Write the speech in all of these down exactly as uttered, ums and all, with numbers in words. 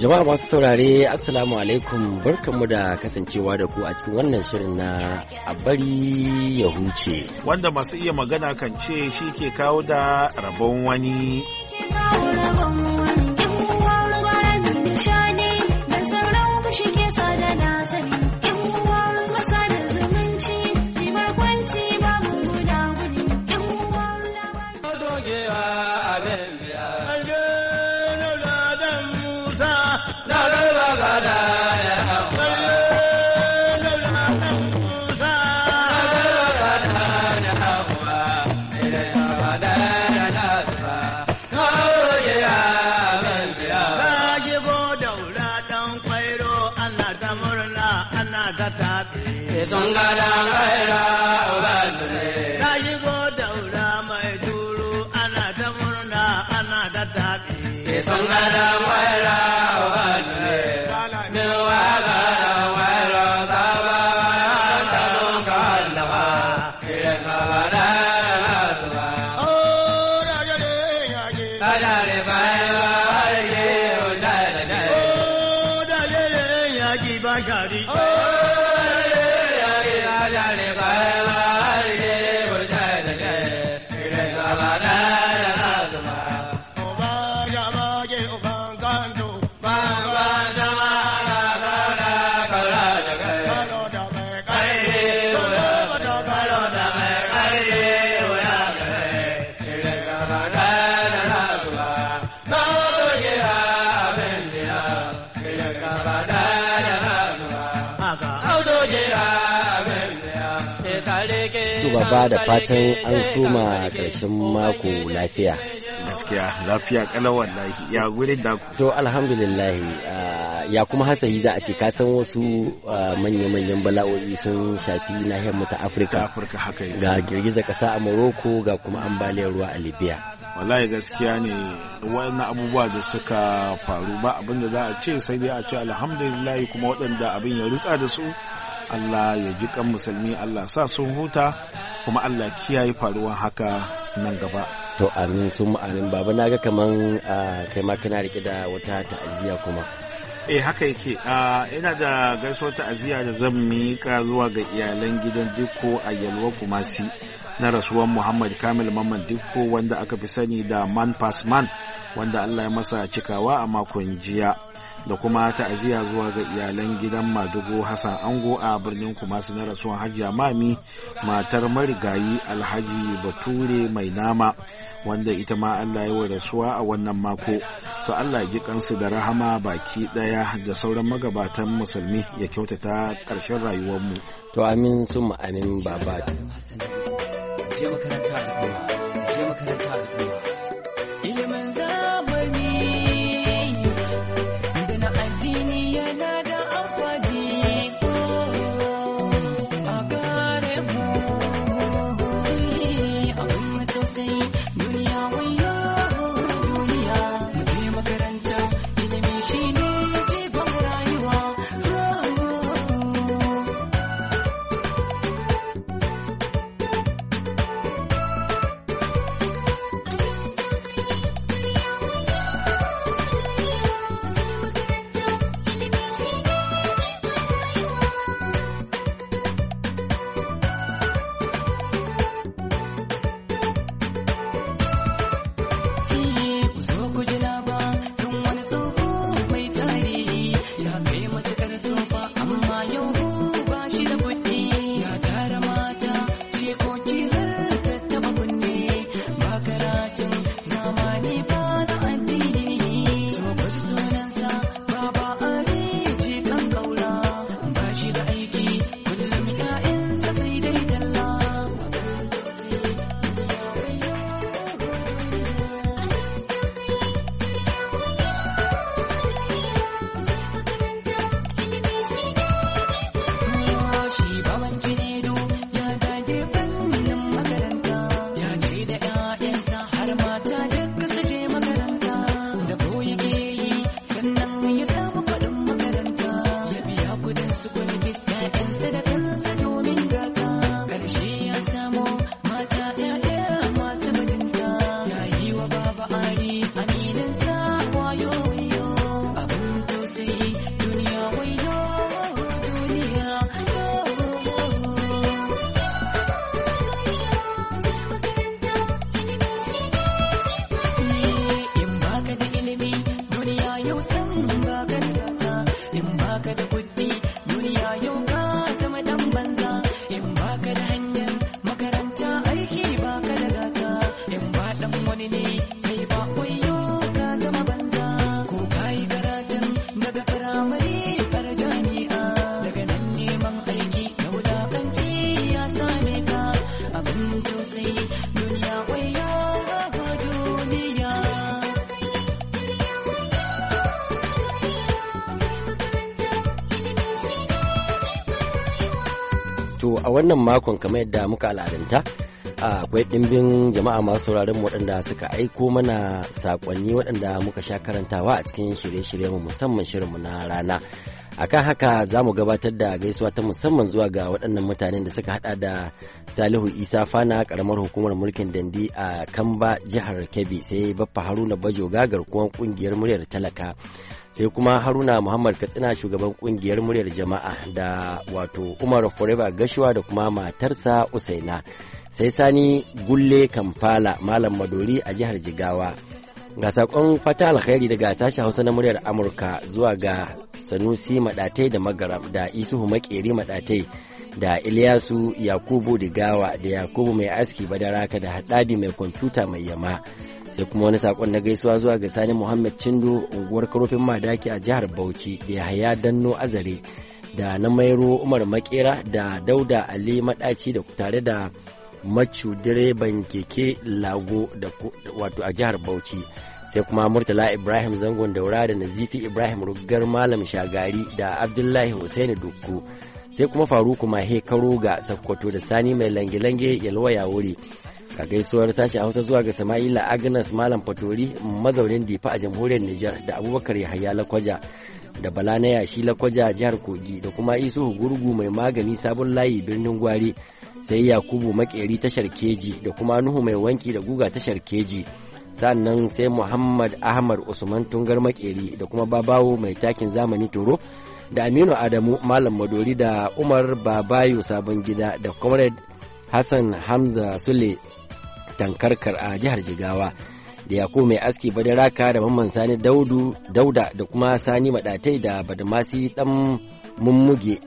Jama'a masu saurare Assalamu alaikum, barkanmu da kasancewa da ku a cikin wannan shirin na a bari ya huce. Wanda masu iya magana kan ce shi ke kawo da rabon wani. Songala kaira ubadre na shigo daura mai duru ana ta murna ana ta tafi songala kaira ubadre min waga wairo saba ta don kallawa kire kabara suba oh rajale yaji rajale kaira ye ujai jai oh rajale yaji bashari Baba da fatan an soma ƙarshen mako lafiya. Gaskiya lafiya kalau wallahi ya gurin da to alhamdulillah ya kuma hasayi za a ce ka san wasu manya-manyan bala'o'i sun shafi nahiyar mu ta Afirka. Afirka haka yake. Ga girgizar ƙasa a Morocco ga kuma ambaliyar ruwa a Libya. Wallahi gaskiya ne wannan abubuwa da suka faru ba abin da za a ce sai dai a ce alhamdulillah, kuma waɗanda abin ya ritsa da su Allah ya ji kan musulmi, Allah sa sun huta, kuma Allah kiyaye faruwan haka nan gaba. To amin sun amin. Baba na ga kaman kai ma kana rike da wata ta'aziyya kuma. Eh haka yake, ina da gaisuwar ta'aziyya da zan mika zuwa ga iyalan gidan Dikko a Yalwa Kumasi na rasuwan Muhammad Kamil Mamman Dikko, wanda aka fi sani da Man Pass Man, wanda Allah ya masa cikawa a makon jiya. Da kuma ta'aziyya zuwa ga iyalan gidan Madugo Hassan Ango a birnin Kumasi na rasuwan Hajiya Mami, matar marigayi Alhaji Bature Mai Nama, wanda ita ma Allah ya wa rasuwa a wannan mako. To Allah ya ji kansu da rahama baki daya, da sauran magabatan musulmi ya kyautata ƙarshen rayuwarmu. To amin sun amin baba. Je makaranta al'umma, je makaranta al'umma. Ilimin zamani da na addini yana da amfani a gare mu. Abin matausayi duniya wayo duniya, mu je makaranta ilimi shi ne jigon rayuwa. duniya yau ka zama dan banza in baka da hanyar makaranta aiki baka da gata in ba dan wani ne kai ba wayo ka zama banza ko kai karatun daga firamare har jami'a daga nan neman aiki da wulakanci ya same ka abin tausayi duniya wayo duniya. To a wannan makon kamar yadda muka al'adanta akwai ɗimbin jama'a masu sauraron waɗanda suka aiko mana saƙonni waɗanda muka sha karantawa a cikin shirye-shirye mu musamman shirinmu na rana. Akan haka za mu gabatar da gaisuwa ta musamman zuwa ga waɗannan mutanen da suka hada da Salihu Isa Fana karamar hukumar mulkin Dandi a Kamba jihar Kebbi, sai Baffa Haruna Bajoga garkuwan kungiyar muryar talaka, sai kuma Haruna Muhammad Katsina shugaban kungiyar muryar jama'a, da wato Umar Forever Gashuwa da kuma matarsa Usaina, sai Sani Gulle Kamfala Malam Madori a jihar Jigawa. Ga sakon fata alkhairi daga sashen Hausa na muryar Amurka zuwa ga Sanusi Madatai da Magaram, da Isuhu Makeri Madatai, da Ilyasu Yakubu Digawa, da Yakubu Mai Aski Badaraka, da Haɗabi Mai Kwamfuta Mai Yama. Sai kuma wani sakon na gaisuwa zuwa ga Sani Muhammad Chindo unguwar Karofin Madaki a jihar Bauchi, da Yahaya Danno Azare, da na Mairo Umar Makera, da Dauda Ali Madaci, da tare da Macu direban keke Lago da wato a jihar Bauchi, sai kuma Murtala Ibrahim Zangon Daura, da Nazifi Ibrahim Ruggar Malam Shagari, da Abdullahi Hussaini Dukku, sai kuma Faruku Mahe Karoga Sakkwato, da Sani Mai Lange-Lange Yalwa Yawuri. Ka gaisuwar sashi Hausa zuwa ga Sama'ila Agnes Malam Fatori mazaunin Difa a jamhuriyar Nijar, da Abubakar Yahaya Lakwaja, da Bala na Yashi Lakwaja jihar Kogi, da kuma Isuhu Gurgu Mai Magani Sabon Layi birnin Gwari, sai Yakubu Makeri tashar Keji, da kuma Nuhu Mai Wanki da Guga tashar Keji, sannan sai Muhammad Ahmad Usman Tungar Makeri, da kuma Babawo Mai Takin Zamani Toro, da Aminu Adamu Malam Madori, da Umar Babayo Sabon Gida, da Comrade Hassan Hamza Sule Tankarkar a jihar Jigawa, da Yakubu Mai Aski Badaraka, da Mamman Sani Daudu Dauda, da kuma Sani Madatai da Badamasi Dan Mummuge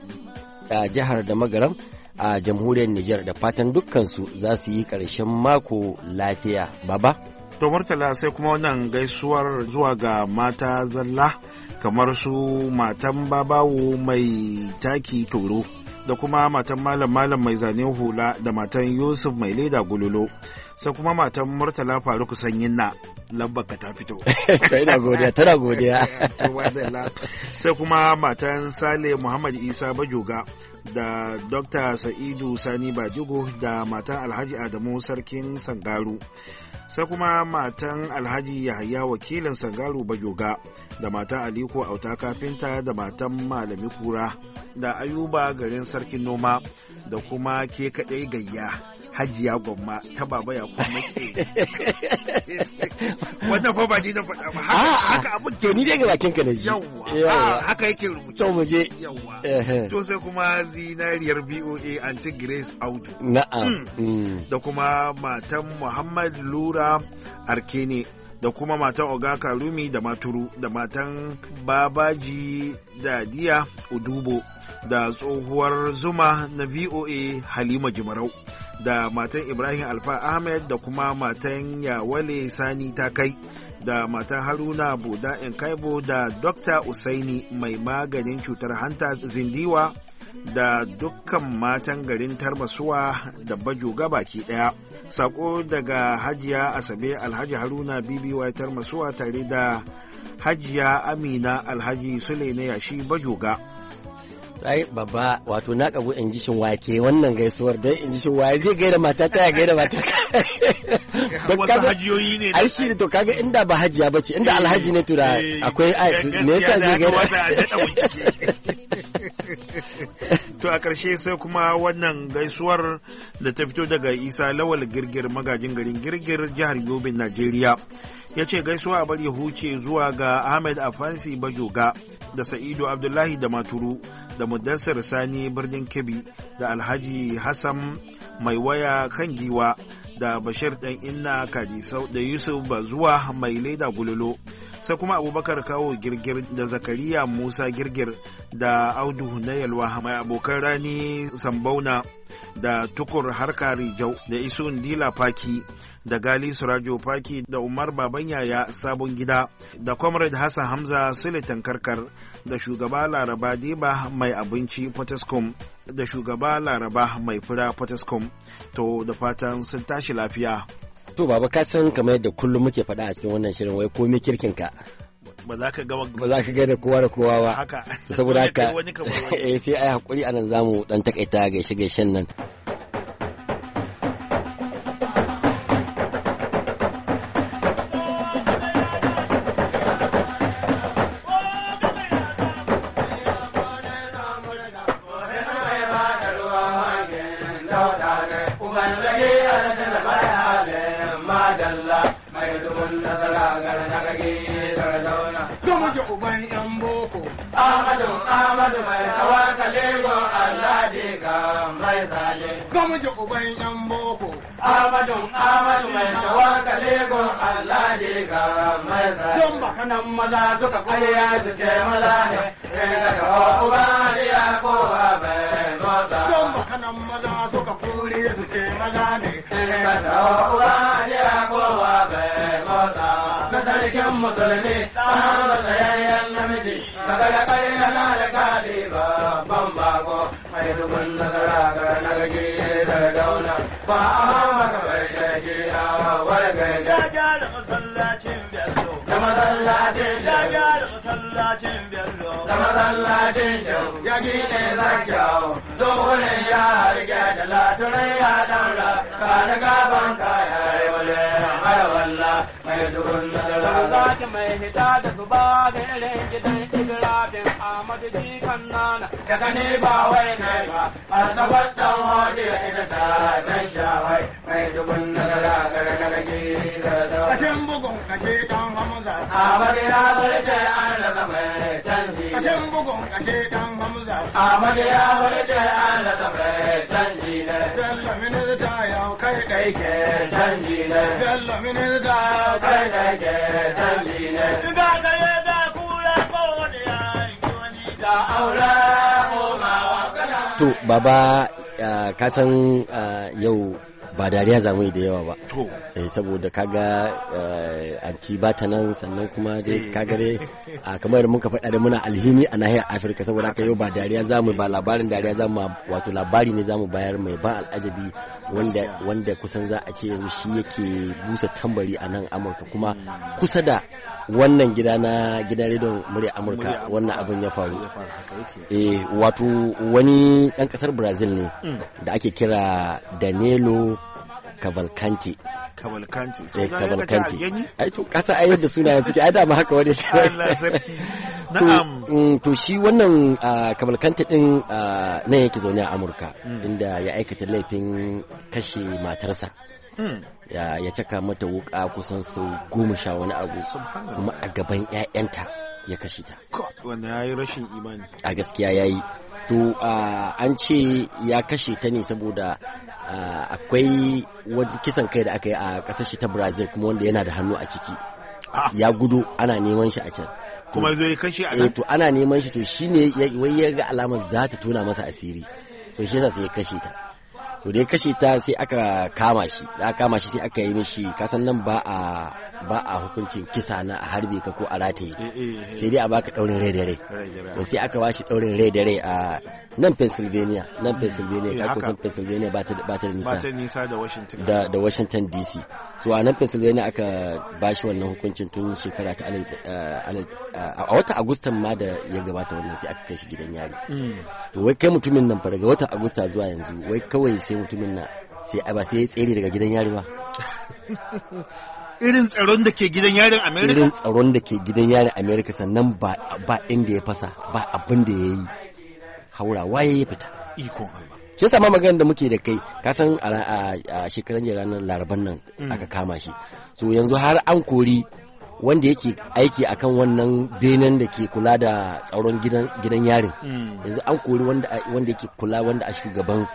a jihar da Magaram a jamhuriyar Nijar, da fatan dukkansu za su yi ƙarshen mako lafiya. Baba? To Murtala, sai kuma wannan gaisuwar zuwa ga mata zalla kamar su matan Babawo Mai Taki Toro, da kuma matan Malam Malam Mai Zane Hula, da matan Yusuf Mai Leda Gulolo, sai kuma matan Murtala Faruku Sanyin na lambaka ta fito. Tana godiya, tana godiya. Sai kuma matan Sale Muhammad Isa Bajoga, da Dokta Sa'idu Sani Bajigo, da matan Alhaji Adamu Sarkin Sangaru, sai kuma matan Alhaji Yahaya wakilin Sangaru Bajoga, da matan Aliko Auta Kafinta, da matan Malami Kura, da Ayuba garin Sarkin Noma, da kuma ke kaɗai gayya Hajiya Gwamma ta Baba ya kuma ke. Wannan fa ba ni na faɗa ba, haka abin ke ni daga bakin ka na ji. Yawwa, haka yake rubuce. To mu je. Yawwa. To sai kuma zinariyar B O A Aunty Grace Audu. Na'am. Da kuma matan Muhammad Lura Arkene, da kuma matan Oga Karumi da Maturu, da matan Babaji da Diya Udubo, da tsohuwar Zuma na V O A Halima Jimarau, da matan Ibrahim Alfa Ahmed, da kuma matan Yawale Sani Takai, da matan Haruna Boda Nkaibo, da Dokta Usaini Mai Maganin Cutar Hanta Zindiwa, da dukkan matan garin Tarmasuwa da Bajoga baki daya. Sako daga Hajiya Asabe Alhaji Haruna Bibi wa Tarmasuwa, tare da Hajiya Amina Alhaji Sule na Yashi Bajoga. Ai baba, wato na kago in ji shin wake wannan gaisuwar dai in ji shin waye zai gaida mata ta ya gaida mata ka. Wasu hajiyoyi ne. Ai shi to kaga inda ba hajiya bace, inda alhaji ne to da akwai ai me yasa zai gaida. To a ƙarshe sai kuma wannan gaisuwar da ta fito daga Isa Lawal Girgir magajin garin Girgir jihar Yobe Najeriya. Ya ce gaisuwa a bari huce zuwa ga Ahmed Afansi Bajoga, da Sa'idu Abdullahi da Maturu, da Mudassir Sani birnin Kebbi, da Alhaji Hassan Mai Waya kan Giwa, da Bashir ɗan Inna Kadisau da Yusuf Bazuwa mai leda gulolo, sai kuma Abubakar Kawo Girgir da Zakariya Musa Girgir da Audu na Yalwa mai abokan rani Sambauna da Tukur Harka Rijau da Isun Dila Faki da Gali Surajo Faki da Umar Baban Yaya Sabon Gida da Comrade Hassan Hamza Sule Tankarkar da shugaba Laraba Deba mai abinci Potescom da shugaba Laraba mai fura Potescom. To da fatan sun tashi lafiya. To baba ka san kamar yadda kullum muke faɗa a cikin wannan shirin wai komai kirkin ka ba za ka ga ba za ka ga da kowa da kowa ba haka saboda haka eh sai ai hakuri anan zamu dan takaita gaishe gaishen nan. Uban yan boko Ahmadu Ahmadu mai tawakkale go Allah diga mai sale Gamuje uban yan boko Ahmadu Ahmadu mai tawakkale go Allah diga mai sale Don baka nan maza suka kariya su ce maza ne daga ga uba ya ko ba mota Don baka nan maza suka kuri su ce maza ne daga ga uba ya ko ba mota na sarkin musulmi ta hana tsayayyen namiji kaga da kai na da kadi ba ban bago mai dubun nazara ga nagaji da dauna ba maka bai shaji a warga ya ja da masallacin bello da masallacin ya ja da masallacin bello da masallacin jau ya gine zakiyau dole ya rige da laturai ya daura ka da gaban kaya wale har walla mai dubun nazara zaki mai hita da su ba da irin gidan Ibrahim Ahmadu jikan nana daga ne ba wai ne ba a sabar dan hodi ita ta dan shawai mai dubun nazara ga nagaji da da kashin bugun kashe dan Hamza Ahmadu ya barje an da mai canji kashin bugun kashe dan Hamza Ahmadu ya barje an da mai canji ne Bello minista yau kai kai ke canji ne Bello minista kai kai ke canji ne ga gare da kula ko wani yanki wani da aure ko ma wakana. To baba ka san yau ba dariya za mu yi da yawa ba. To. Eh, saboda kaga anti ba ta nan sannan kuma dai kaga dai kamar muka faɗa da muna alhini a nahiyar Afirka saboda haka yau ba dariya za mu ba labarin dariya za mu wato labari ne za mu bayar mai ban al'ajabi wanda wanda kusan za a ce yanzu shi yake busa tambari a nan Amurka kuma kusa da wannan gida na gidan rediyon murya Amurka wannan abin ya faru. Eh, wato wani ɗan ƙasar Brazil ne da ake kira Danilo Cavalcante. Cavalcante. Eh, Cavalcante. Ai to kasa ai yadda sunayen suke ai da ma haka wani. Allah sarki. Na'am. To shi wannan Cavalcante din nan yake zaune a Amurka inda ya aikata laifin kashe matarsa. Ya ya caka mata wuka kusan sau goma sha wani abu kuma a gaban ƴaƴanta ya kashe ta. Wanda yayi rashin imani. A gaskiya yayi. To an ce ya kashe ta ne saboda akwai wani kisan kai da aka yi a ƙasar shi ta Brazil kuma wanda yana da hannu a ciki. Ya gudu ana neman shi a can. Kuma zai kashe a nan? Eh, to ana neman shi to shine wai ya ga alamar za ta tona masa asiri. To shi yasa sai ya kashe ta. To da ya kashe ta sai aka kama shi. Da aka kama shi sai aka yi mishi kasan nan ba a ba a hukuncin kisa na a harbe ka ko a rataye. Sai dai a baka daurin rai da rai. To sai aka bashi daurin rai da rai a nan Pennsylvania, nan Pennsylvania ka kusan Pennsylvania ba ta ba ta nisa. Ba ta nisa da Washington. Da da Washington D C. So a nan Pennsylvania aka bashi wannan hukuncin tun shekara ta a watan Agustan ma da ya gabata wannan sai aka kai shi gidan yari. To wai kai mutumin nan fa daga watan Agusta zuwa yanzu wai kawai sai mutumin nan sai ba sai ya tsere daga gidan yari ba. Irin tsaron da ke gidan yarin America? Irin tsaron da ke gidan yarin America sannan ba ba inda ya fasa ba abin da ya yi haurawa ya fita. Ikon Allah. Shi yasa ma magana da muke da kai ka san a shekaran jiya ranar Laraban nan aka kama shi. So yanzu har an kori wanda yake aiki akan wannan benen da ke kula da tsaron gidan gidan yarin. Yanzu an kori wanda wanda yake kula wanda a shugaban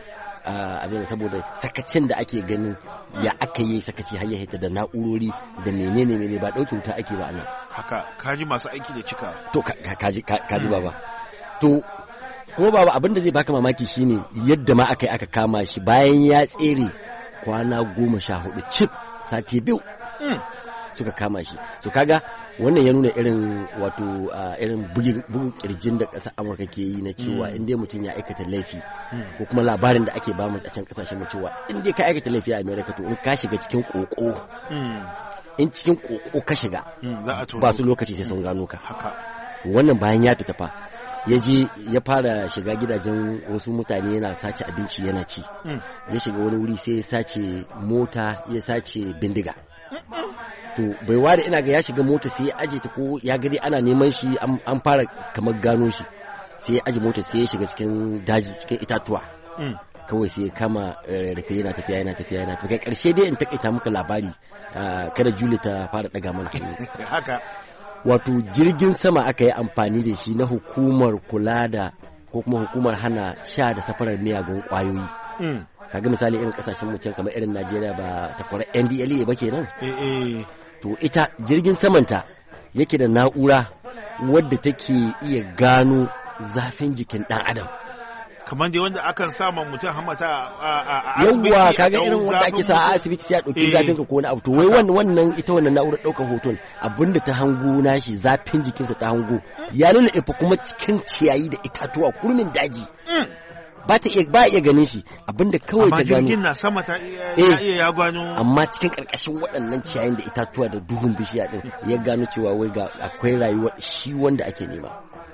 abin saboda sakacin da ake ganin ya aka yi sakaci har ya hita da na'urori da menene menene ba dauke wuta ake ba anan haka kaji masu aiki da cika to kaji kaji baba to kuma baba abin da zai baka mamaki shine yadda ma aka yi aka kama shi bayan ya tsere kwana goma sha hudu cif sati biyu suka kama shi so kaga wannan ya nuna irin wato irin bugun kirjin da ƙasar Amurka ke yi na cewa in dai mutum ya aikata laifi ko kuma labarin da ake ba mu a can kasashen mu cewa in dai ka aikata laifi a America to in ka shiga cikin koko in cikin koko ka shiga ba su lokaci sai sun gano ka haka wannan bayan ya fita fa ya je ya fara shiga gidajen wasu mutane yana sace abinci yana ci ya shiga wani wuri sai ya sace mota ya sace bindiga to bai ware ina ga ya shiga mota sai ya aje ta ko ya gari ana neman shi an fara kamar gano shi sai ya aje mota sai ya shiga cikin daji cikin itatuwa kawai sai ya kama rufe yana tafiya yana tafiya yana tafiya karshe dai in takaita muka labari kada Julie ta fara daga mana haka wato jirgin sama aka yi amfani da shi na hukumar kula da ko kuma hukumar hana sha da safarar miyagun kwayoyi kaga misali irin kasashen mu kamar irin Najeriya ba takwarar N D L E A ba kenan to ita jirgin samanta yake da na'ura wadda take iya gano zafin jikin dan adam kamar dai wanda akan sama mutum hamata a asibiti yawwa kaga irin wanda ake sa a asibiti sai a dauki zafin ka ko wani abu to wai wannan wannan ita wannan na'urar daukar hoton abinda ta hango nashi zafin jikinsa ta hango ya nuna ifa kuma cikin ciyayi da itatuwa kurmin daji ba ta iya ba iya ganin shi abinda kawai ta gano amma jirgin na sama ta iya ya gano amma cikin karkashin waɗannan ciyayin da itatuwa da duhun bishiya din ya gano cewa wai ga akwai rayuwa shi wanda ake nema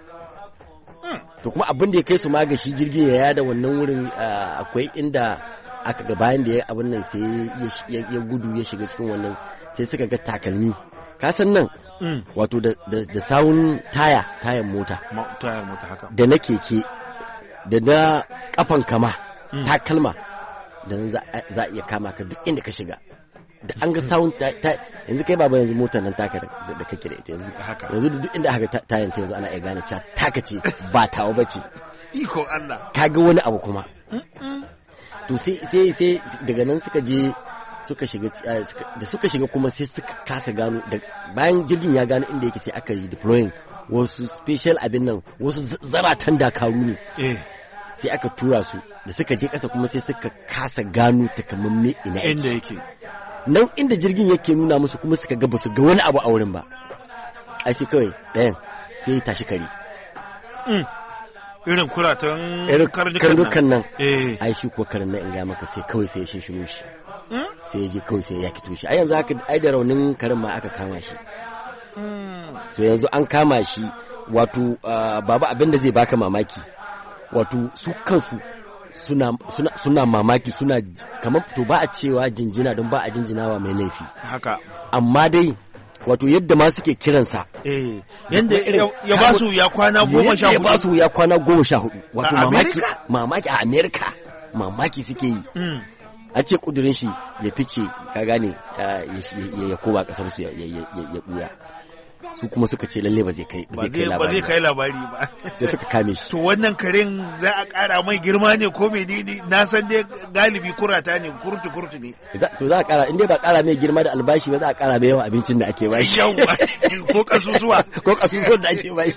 to kuma abin da ya kai su ma ga shi jirgin ya yada wannan wurin akwai inda aka ga bayan da ya abin nan sai ya gudu ya shiga cikin wannan sai suka ga takalmi ka san nan wato da sawun taya tayan mota tayan mota haka da na keke da na kafan kama takalma da nan za a iya kama ka duk inda ka shiga da an ga sawun yanzu kai baba yanzu motar nan taka da kake da ita yanzu yanzu da duk inda aka tayan ta yanzu ana iya gane cewa taka ce ba tawa bace iko Allah kaga wani abu kuma to sai sai sai daga nan suka je suka shiga da suka shiga kuma sai suka kasa gano bayan jirgin ya gano inda yake sai aka yi deploying wasu special abin nan wasu zaratan dakaru ne sai aka tura su da suka je kasa kuma sai suka kasa gano takamamme ina inda yake nan inda jirgin yake nuna musu kuma suka ga basu ga wani abu a wurin ba ai sai kawai ɗayan sai ya tashi kare irin kuratan karnukan nan ai shi ko karin nan in ga maka sai kawai sai ya shinshino shi sai ya je kawai sai ya kito shi ai yanzu haka ai da raunin karin ma aka kama shi so yanzu an kama shi wato baba abin da zai baka mamaki wato su kansu suna suna suna mamaki suna kamar to ba a cewa jinjina don ba a jinjinawa mai laifi haka amma dai wato yadda ma suke kiransa eh yanda ya ba su ya kwana goma sha hudu ya ba su ya kwana goma sha hudu wato mamaki mamaki a America mamaki suke yi a ce kudurin shi ya fice ka gane ya koma kasar su ya buya su kuma suka ce lalle ba zai kai ba zai kai labari ba sai suka kame shi to wannan karen za a kara mai girma ne ko menene na san dai galibi kurata ne kurtu kurtu ne to za a kara in dai ba kara mai girma da albashi ba za a kara mai yawan abincin da ake bashi yawa ko kasusuwa ko kasusuwan da ake bashi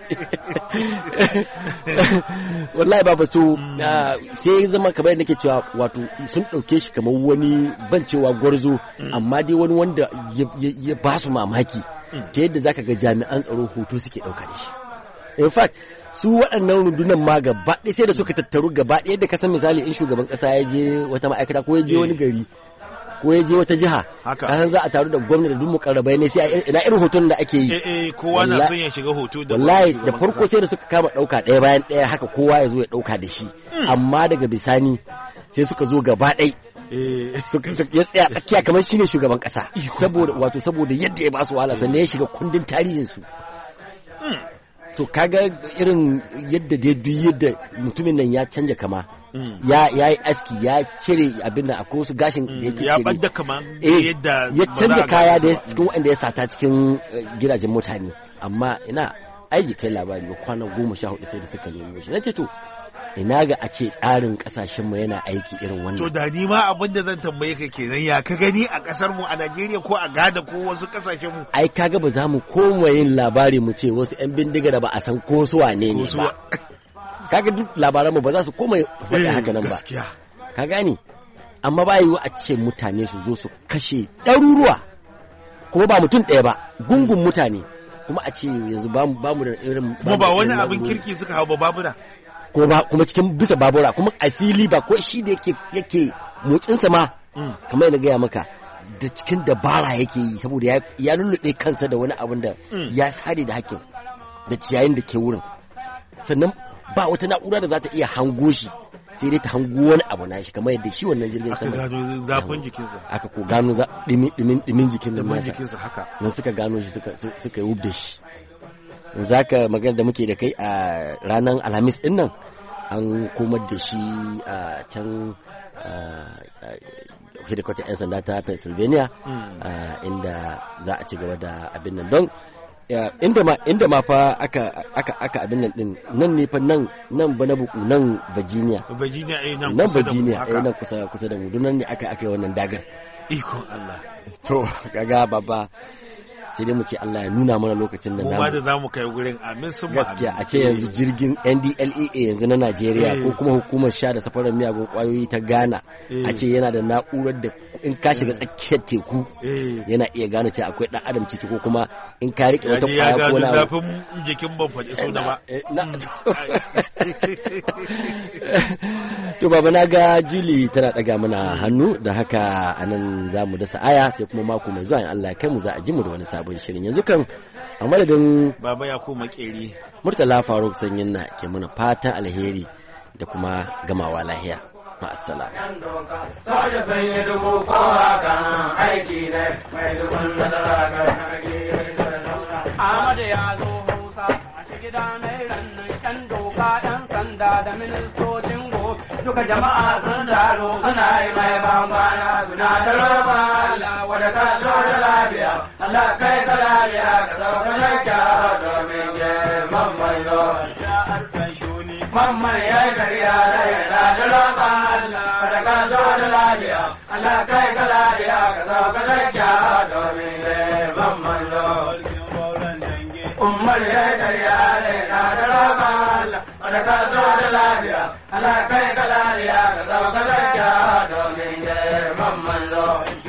wallahi baba so sai zama kamar yadda nake cewa wato sun dauke shi kamar wani ban cewa gwarzo amma dai wani wanda ya ba su mamaki ta yadda zaka ga jami'an tsaro hoto suke ɗauka da shi in fact su waɗannan rundunan ma gaba ɗaya sai da suka tattaru gaba ɗaya da kasan misali in shugaban ƙasa ya je wata ma'aikata ko ya je wani gari ko ya je wata jiha kasan za a taru da gwamnati da duk mukarrabai ne sai ina irin hoton da ake yi eh eh kowa na son ya shiga hoto da wallahi da farko sai da suka kama ɗauka ɗaya bayan ɗaya haka kowa ya zo ya ɗauka da shi amma daga bisani sai suka zo gaba ɗaya ya tsaya tsakiya kamar shi ne shugaban kasa saboda wato saboda yadda ya ba su wahala sannan ya shiga kundin tarihin su so kaga irin yadda dai duk yadda mutumin nan ya canja kama ya ya yi aski ya cire abin da akwai wasu gashin da ya cire ya bada kama yadda ya canja kaya da cikin wanda ya sata cikin gidajen mutane amma ina aiki kai labari ba kwana goma sha hudu sai da suka nemo shi nace to ina ga a ce tsarin kasashen mu yana aiki irin wannan. To da ni ma abin da zan tambaye ka kenan, ya ka gani a kasar mu a Najeriya ko a Ghana ko wasu kasashen mu? Ai kaga ba za mu koma yin labari mu ce wasu yan bindiga da ba a san ko su wane ne ba. Kaga duk labaran mu ba za su koma faɗi haka nan ba. Ka gani? Amma ba yiwu a ce mutane su zo su kashe ɗaruruwa kuma ba mutum ɗaya ba, gungun mutane, kuma a ce yanzu ba mu da irin. Kuma ba wani abin kirki suka hau ba babura. Kuma kuma cikin bisa babura, kuma a fili ba ko shi da yake yake motsinsa ma kamar yana gaya maka da cikin dabara yake yi saboda ya lullube kansa da wani abin da ya sare da hakkin da ciyayin da ke wurin, sannan ba wata na'ura da za ta iya hango shi sai dai ta hango wani abu na shi kamar yadda shi wannan jirgin sama aka gano zafin jikinsa, aka ko gano dimin dimin dimin jikin nan nasa jikinsa haka nan suka gano shi suka suka yi wubda shi. Zaka magana da muke da kai a ranar Alhamis din nan an komar da shi a can hedikwatar 'yan sanda ta Pennsylvania inda za a ci gaba da abin nan don inda ma inda ma fa aka aka aka abin nan din nan ne fa nan nan ba na buku nan Virginia Virginia eh nan nan Virginia eh nan kusa kusa da mu don nan ne aka aka yi wannan dagar. Iko Allah. To kaga baba sai dai mu ce Allah ya nuna mana lokacin da zamu mu da zamu kai gurin amin sun ba gaskiya a ce yanzu jirgin N D L E A yanzu na Najeriya ko kuma hukumar sha da safarar miyagun kwayoyi ta Ghana a ce yana da na'urar da in ka shiga tsakiyar teku yana iya gano cewa akwai dan adam ciki ko kuma in ka rike wata kwaya ko na zafin jikin ban faɗi so da ba. To baba na ga Juli tana daga mana hannu da haka anan zamu dasa aya sai kuma mako mai zuwa in Allah ya kai mu za a ji mu da wani sabon shirin. Yanzu kan a madadin baba ya koma makeri Murtala Faruk Sanyin na ke mana fatan alheri da kuma gamawa lahiya. Ma'asala. Soja sun yi dubu kowa kan aiki ne mai dubun nasara kan Ahmadu ya zo Hausa a shigida mai rannan ƴan doka ƴan sanda da ministocin go duka jama'a sun taro suna yi mai bambana suna da roba Allah wadda ka zo da lafiya Allah kai ka lafiya ka sauka lafiya domin ke mamman zo. Mamman ya yi kariya da yana da roba Allah wadda ka zo da lafiya Allah kai ka lafiya ka sauka lafiya domin ke mamman zo. Umar ya yi kariya da yana da roba Allah wadda ka zo da lafiya Allah kai ka lafiya ka sauka lafiya domin ke mamman zo.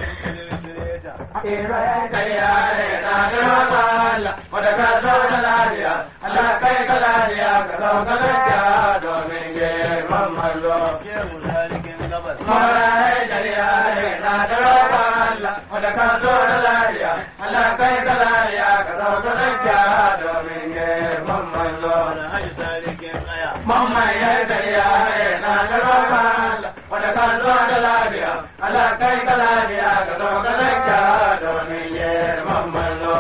Ira ya yi kariya da yana da roba Allah wadda ka zo da lafiya Allah kai ka lafiya ka sauka lafiya domin ke mamman zo. Mara ya yi kariya da yana da roba Allah wadda ka zo da lafiya Allah kai ka lafiya ka sauka lafiya domin ke mamman zo. Mamman ya yi kariya da yana da roba Allah wadda ka zo da lafiya Allah kai ka lafiya ka sauka lafiya domin ke mamman zo.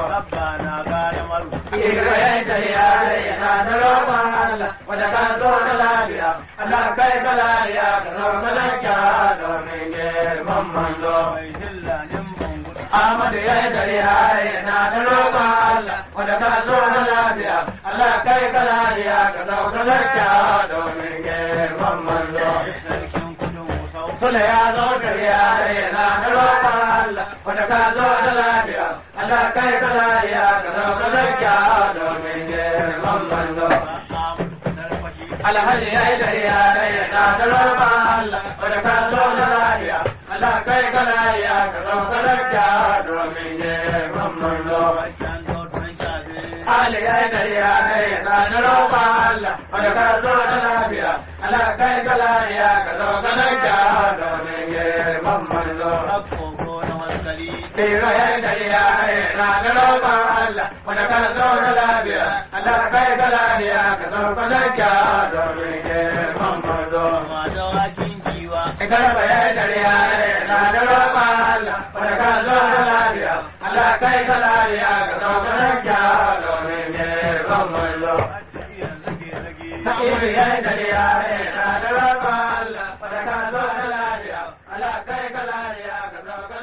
Ira ya yi kariya da yana da roba Allah wadda ka zo da lafiya Allah kai ka lafiya ka sauka lafiya domin ke mamman zo. Ahmadu ya yi kariya da yana da roba Allah wadda ka zo da lafiya Allah kai ka lafiya ka sauka lafiya domin ke mamman zo. Sule ya zo kariya da yana da roba Allah wadda ka zo da lafiya Allah kai ka lafiya ka sauka lafiya domin ke mamman zo. Alhaji ya yi kariya da yana da roba Allah wadda ka zo da lafiya Allah kai ka lafiya ka sauka lafiya domin ke mamman zo. Ali ya yi kariya da yana da roba Allah wadda ka zo da lafiya Allah kai ka lafiya ka sauka lafiya domin ke mamman zo. Ira ya yi kariya da yana da roba Allah wadda ka zo da lafiya Allah kai ka lafiya ka sauka lafiya domin ke mamman zo. Garba ya yi kariya da yana da roba Allah wadda ka zo da lafiya Allah kai ka lafiya ka sauka lafiya domin ke mamman zo. Sa'idu ya yi kariya da yana da roba Allah wadda ka zo da lafiya Allah kai ka lafiya ka sauka